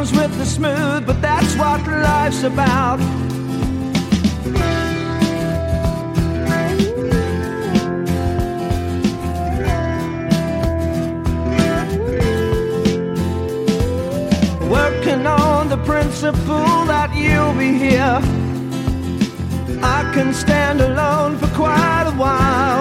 comes with the smooth, but that's what life's about. Working on the principle that you'll be here. I can stand alone for quite a while.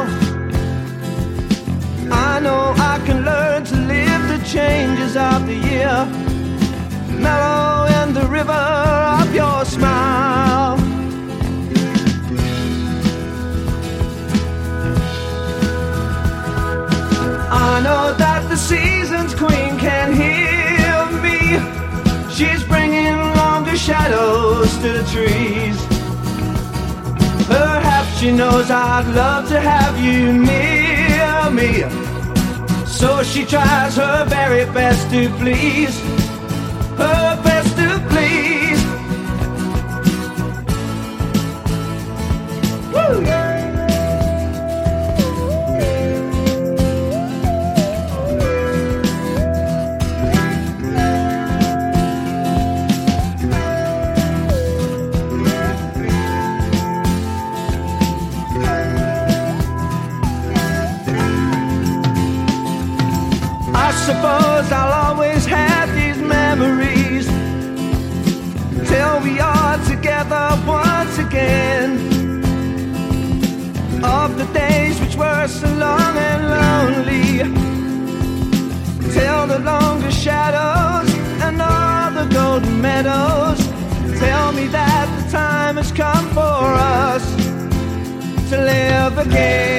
I know I can learn to live the changes of the year, mellow in the river of your smile. I know that the season's queen can hear me. She's bringing longer shadows to the trees. Perhaps she knows I'd love to have you near me, so she tries her very best to please, her best to please. Woo! I suppose I'll always have these memories till we are together once again, of the days which were so long and lonely, till the longer shadows and all the golden meadows tell me that the time has come for us to live again.